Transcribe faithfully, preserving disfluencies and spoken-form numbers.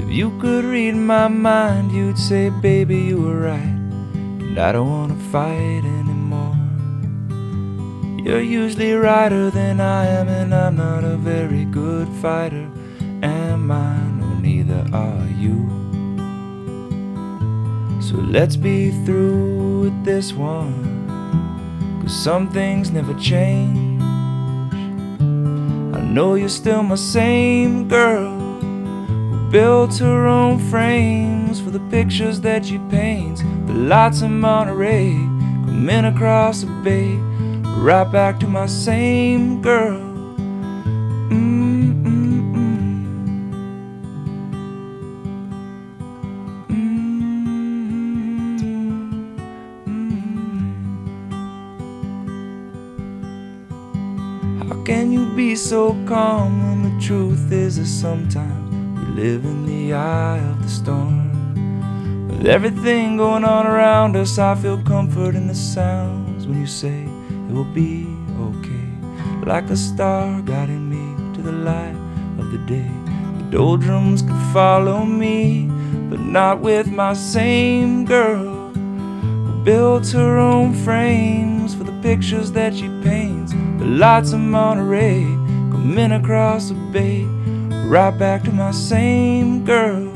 If you could read my mind, you'd say, baby, you were right, and I don't wanna fight anymore. You're usually righter than I am, and I'm not a very good fighter, am I? No, neither are you. So let's be through with this one, 'cause some things never change. I know you're still my same girl who built her own frames for the pictures that she paints. The lights in Monterey coming across the bay, right back to my same girl. Mm, mm, mm. How can you be so calm when the truth is that sometimes we live in the eye of the storm? With everything going on around us, I feel comfort in the sounds when you say it will be okay. Like a star guiding me to the light of the day. The doldrums could follow me, but not with my same girl who built her own frames for the pictures that she paints. The lights of Monterey coming across the bay, right back to my same girl.